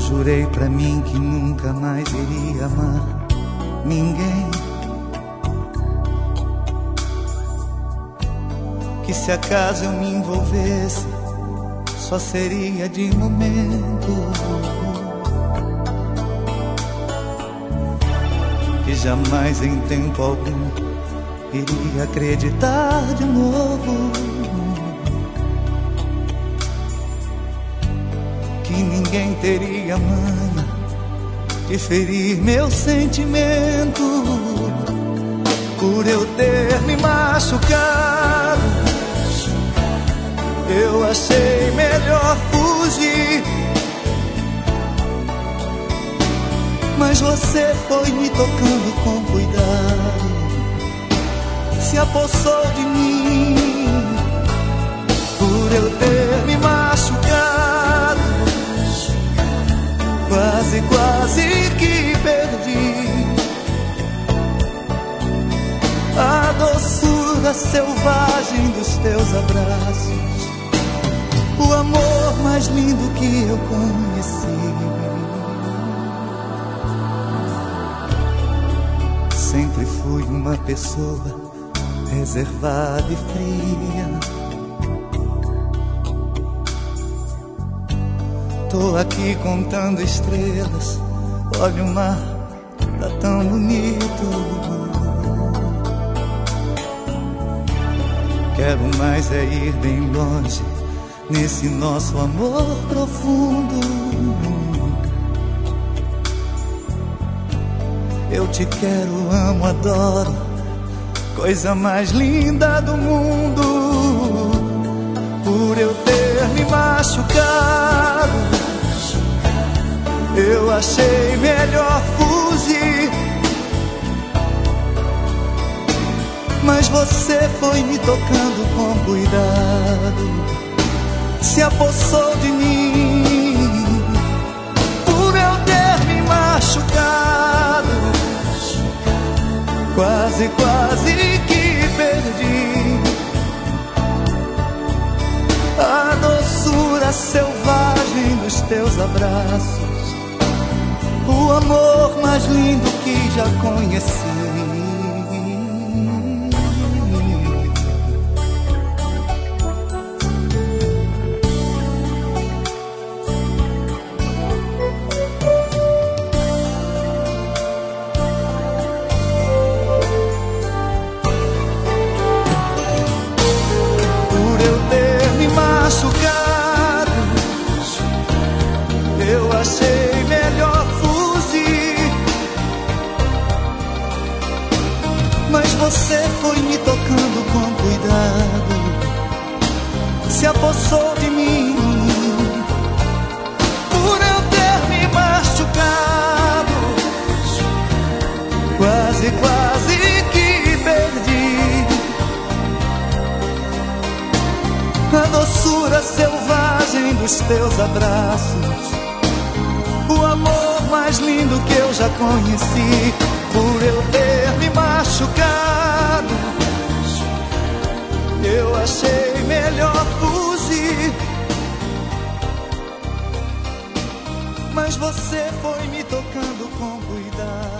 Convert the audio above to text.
jurei pra mim que nunca mais iria amar ninguém, que se acaso eu me envolvesse só seria de momento, que jamais em tempo algum iria acreditar de novo, que ninguém teria manha de ferir meu sentimento, por eu ter me machucado. Eu achei melhor fugir, mas você foi me tocando com cuidado, se apossou de mim, por eu ter me machucado. Quase, quase que perdi a doçura selvagem dos teus abraços, o amor mais lindo que eu conheci. Sempre fui uma pessoa reservada e fria. Tô aqui contando estrelas, olha o mar, tá tão bonito. Quero mais é ir bem longe nesse nosso amor profundo. Eu te quero, amo, adoro, coisa mais linda do mundo. Por eu ter me machucado, eu achei melhor fugir, mas você foi me tocando com cuidado, se apossou de mim, por eu ter me machucado. Quase, quase que perdi a doçura selvagem dos teus abraços, o amor mais lindo que já conheci. Eu achei melhor fugir, mas você foi me tocando com cuidado, se apossou de mim, por eu ter me machucado. Quase, quase que perdi a doçura selvagem dos teus abraços, o amor mais lindo que eu já conheci. Por eu ter me machucado, eu achei melhor fugir, mas você foi me tocando com cuidado,